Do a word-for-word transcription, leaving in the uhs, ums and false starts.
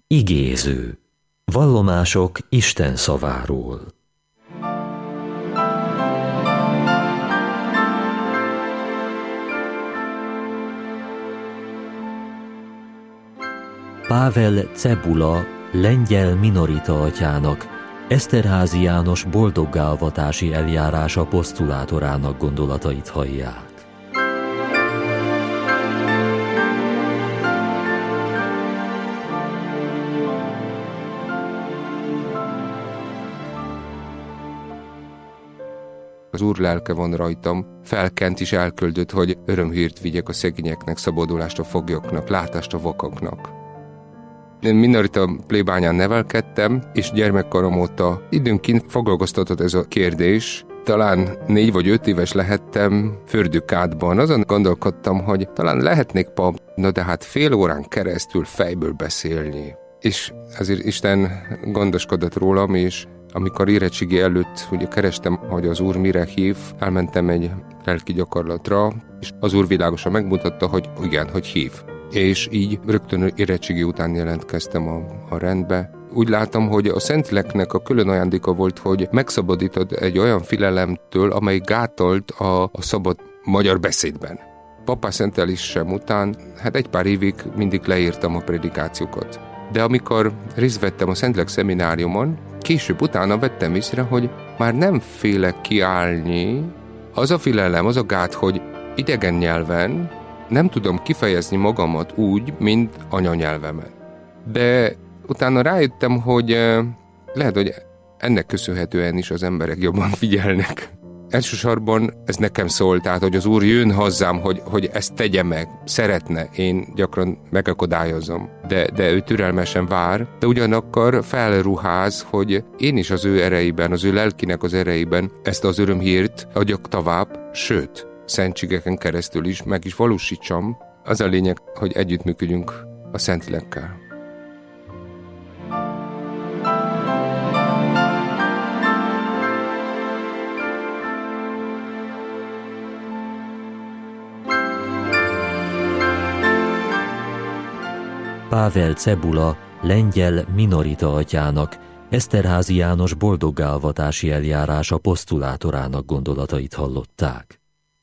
Igéző. Vallomások Isten szaváról. Pável Cebula, lengyel minorita atyának, Eszterházy János boldoggá-avatási eljárása posztulátorának gondolatait hallják. Az Úr lelke van rajtam, felkent és elküldött, hogy örömhírt vigyek a szegényeknek, szabadulást a foglyoknak, látást a vakaknak. Én minorita plébányán nevelkedtem, és gyermekkorom óta időnként foglalkoztatott ez a kérdés. Talán négy vagy öt éves lehettem Fürdőkádban. Azon gondolkodtam, hogy talán lehetnék pap, na de hát fél órán keresztül fejből beszélni. És azért Isten gondoskodott rólam, és amikor érettségi előtt ugye kerestem, hogy az Úr mire hív, elmentem egy lelki gyakorlatra, és az Úr világosan megmutatta, hogy igen, hogy hív. És így rögtön érettségi után jelentkeztem a, a rendbe. Úgy látom, hogy a Szentléleknek a külön ajándéka volt, hogy megszabadított egy olyan félelemtől, amely gátolt a, a szabad magyar beszédben. Papá szentelésem után, hát egy pár évig mindig leírtam a predikációkat. De amikor részt vettem a Szentlélek szemináriumon, később utána vettem észre, hogy már nem félek kiállni. Az a félelem, az a gát, hogy idegen nyelven nem tudom kifejezni magamat úgy, mint anyanyelvemen. De utána rájöttem, hogy lehet, hogy ennek köszönhetően is az emberek jobban figyelnek. Elsősorban ez nekem szól, tehát, hogy az Úr jön hozzám, hogy, hogy ezt tegye meg, szeretne, én gyakran megakadályozom, de, de ő türelmesen vár, de ugyanakkor felruház, hogy én is az ő erejében, az ő lelkinek az erejében ezt az örömhírt adjak tovább, sőt, szentségeken keresztül is meg is valósítsam. Az a lényeg, hogy együttműködjünk a Szentlélekkel. Pável Cebula, lengyel minorita atyának, Eszterházy János boldoggá-avatási eljárása posztulátorának gondolatait hallották.